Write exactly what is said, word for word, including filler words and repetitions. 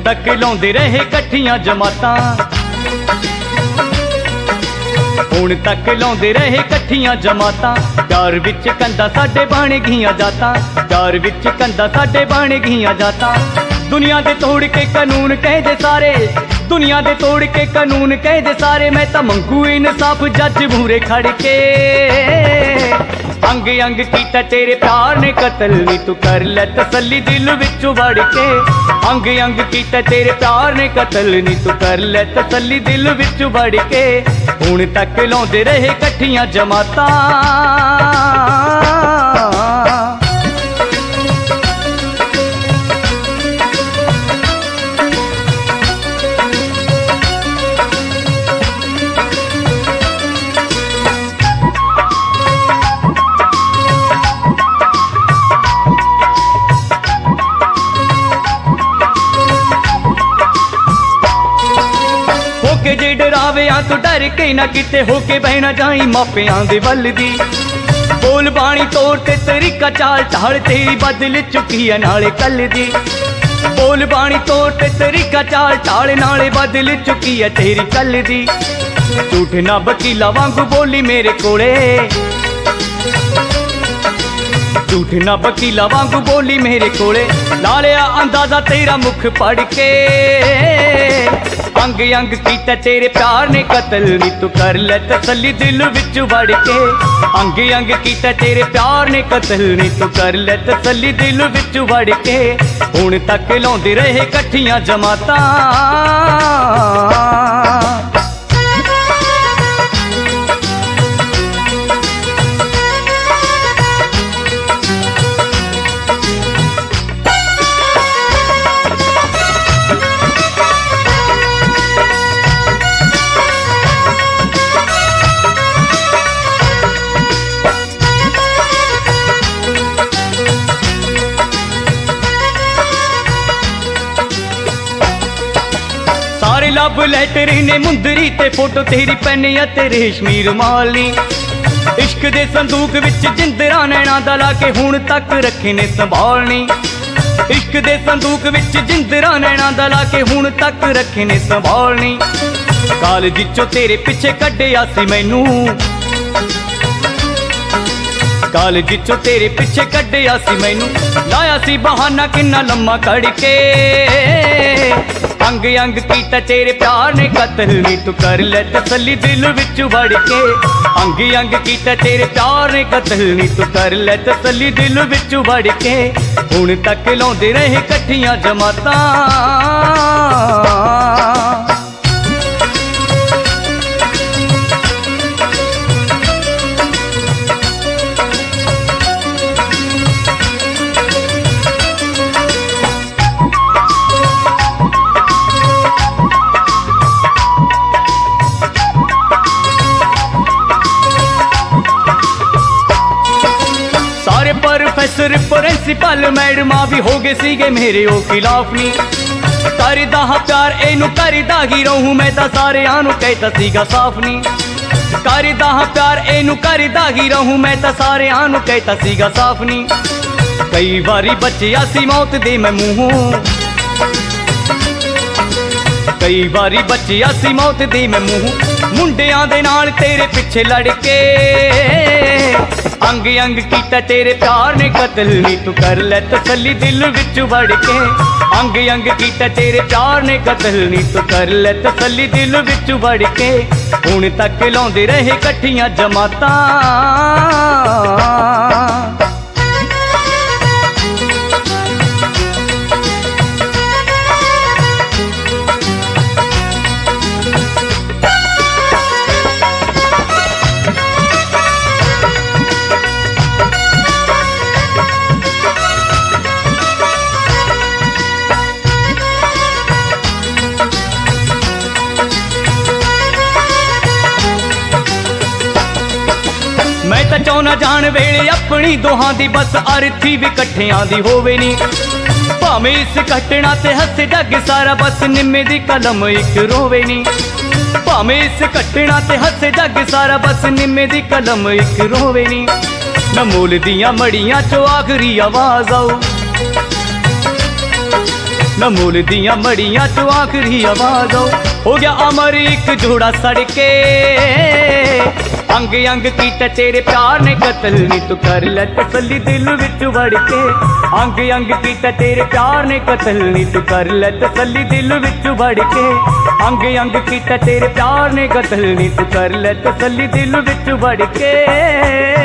तक लाउंदे रहे कट्ठियां जमातां, हुण तक लाउंदे रहे कट्ठियां जमातां। प्यार विच कंधा साडे बण गईयां जातां, प्यार विच कंधा साडे बण गईयां जातां। दुनिया दे तोड़ के कानून कहदे सारे, दुनिया दे तोड़ के कानून कहदे सारे। मैं तां मंगू इंसाफ जज मूरे खड़ के, अंग अंग कीता तेरे प्यार ने कतल नी तू कर लै तसल्ली दिल विचों वड़ के। अंग अंग कीता तेरे प्यार ने कतल नी तू कर लै तसल्ली दिल विचों वड़ के। हुण तक लाउंदे रहे कट्ठियां जमातां। होके जे डरावियां तो डर के ना किते, होके बहना जाई मापियां दे वल दी। बोल बाणी तोड़ ते तरीका चाल ढाल तेरी बदल चुकी है नाले कल दी। बोल बाणी तोड़ ते तरीका चाल ढाल नाले बदल चुकी है तेरी कल दी। झूठ ना वकीला वांगू बोली मेरे कोले, झूठ ना वकीला वांगू बोली मेरे कोले। ला लिया अंदाजा तेरा मुख पढ़ के, अंग अंग कीता तेरे प्यार ने कतल नी तू कर लै तसल्ली दिल विच वड़ के। अंग अंग कीता तेरे प्यार ने कतल नी तू कर लै तसल्ली दिल विच वड़ के। हुण तक लाउंदे रहे कट्ठियां जमातां। सारे लव लैटर ने मुंदरी ते फोटो तेरी पैन ते रेशमी रुमाली। इश्क दे संदूक विच जिंदरा नैना दा ला के हुण तक रखे ने संभालनी। इश्क दे संदूक विच जिंदरा नैना दा ला के हुण तक रखे ने संभालनी। कालज चों तेरे पिछे कड्डिया सी मैनू, कालज चों तेरे पिछे कड्डिया सी मैनू। लाया सी बहाना किन्ना लम्मा कड़ के, अंग अंग कीता तेरे प्यार ने कतल नी तू कर लै तसल्ली दिल विच वड़ के। अंग अंग कीता तेरे प्यार ने कतल नी तू कर लै तसल्ली दिल विच वड़ के। हुण तक लाउंदे रहे कट्ठियां जमातां। प्रोफेसर प्रिंसिपल मैडमा भी हो गए सीगे मेरे ओ खिलाफ नी। करदा हा प्यार एनू करदा ही रहूं मैं तां सारे आनू कहता सीगा साफ नी। करदा हा प्यार एनू करदा ही रहूं मैं तां सारे आनू कहता सीगा साफ नी। कई बारी बचिया सी मौत दे मैं मूंहों, कई बारी बचिया सी मौत दे मैं मूंहों। मुंडियां दे नाल तेरे पिछे लड़ के, अंग अंग कीता तेरे प्यार ने कतल नी तू कर लै तसल्ली दिल विच वड़ के। अंग अंग कीता तेरे प्यार ने कतल नी तू कर लै तसल्ली दिल विच वड़ के। हुण तक लाउंदे रहे कट्ठियां जमातां। मैं तां चाहुंदा जान वेले अपनी दोहां दी बस अरथी भी कट्ठियां दी होवे नी। भावें इस घटना ते हसे जग सारा बस निम्मे दी कलम इक रोवे नी। भावें इस घटना ते हसे जग सारा बस निम्मे दी कलम इक रोवे नी। मैं मोल दियां मड़ियां चो आखरी आवाज आऊ, न मोल दियां मड़ियां चो आखिरी आवाज आओ। हो गया अमर एक जोड़ा सड़के, अंग अंग कीता तेरे प्यार ने कतल नी तू कर ले तसल्ली दिल विच वड़ के। अंग अंग कीता तेरे प्यार ने कतल नी तू कर ले तसल्ली दिल विच वड़ के। अंग अंग कीता तेरे प्यार ने कतल नी तू कर ले तसल्ली दिल विच वड़ के।